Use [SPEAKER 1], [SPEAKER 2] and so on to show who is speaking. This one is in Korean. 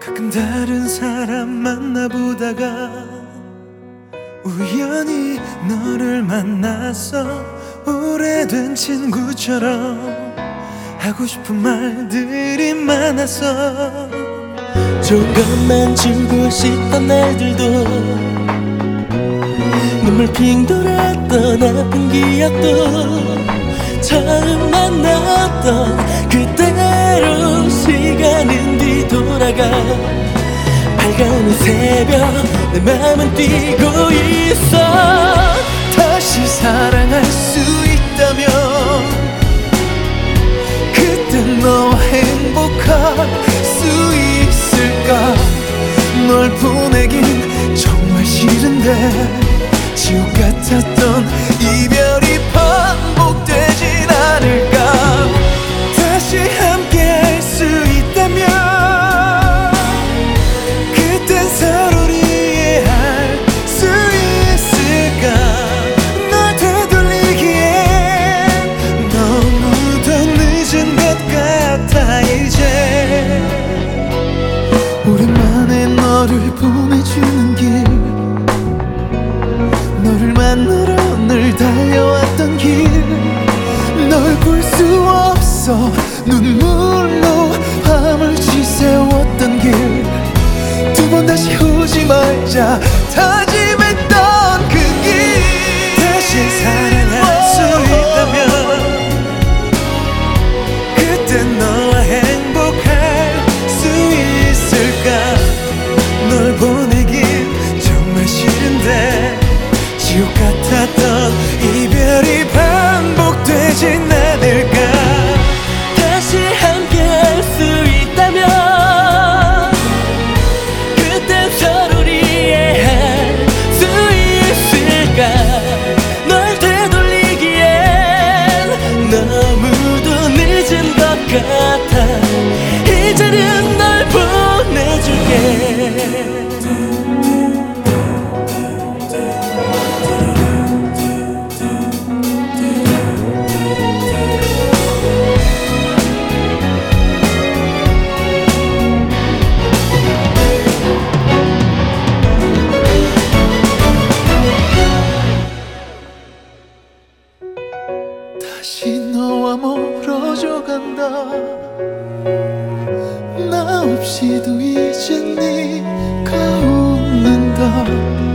[SPEAKER 1] 가끔 다른 사람 만나보다가 우연히 너를 만났어. 오래된 친구처럼 하고 싶은 말들이 많았어.
[SPEAKER 2] 조금만 주고 싶던 날들도 눈물 핑 돌았던 아픈 기억도 처음 만났던 그때로 시간은 뒤돌아가. 밝은 새벽 내 맘은 뛰고 있어.
[SPEAKER 1] 다시 사랑할 수 있다면 그땐 너와 행복할 수 있을까. 널 보내긴 정말 싫은데 지옥 같았던 이별이 반복되진 않을까. 다시 함께 할 수 있다면 그땐 서로를 이해할 수 있을까. 널 되돌리기엔 너무도 늦은 것 같아. 이제 오랜만에 너를 보내주는 길, 너를 만나러 늘 달려왔던 길, 널 볼 수 없어 눈물로 밤을 지새웠던 길, 두 번 다시 오지 말자 다짐했던 그 길. 다시 사랑할 수 있다면 그땐 너와 행복할 수 있을까. 널 보내긴 정말 싫은데 지옥 같았던 이별이 반복되진 않을까.
[SPEAKER 2] 다시 함께 할 수 있다면 그땐 서로를 이해할 수 있을까. 널 되돌리기엔 너무도 늦은 것 같아. 이제는 널 보내줄게.
[SPEAKER 1] 다시 너와 멀어져 간다. 나 없이도 이젠 네가 웃는다.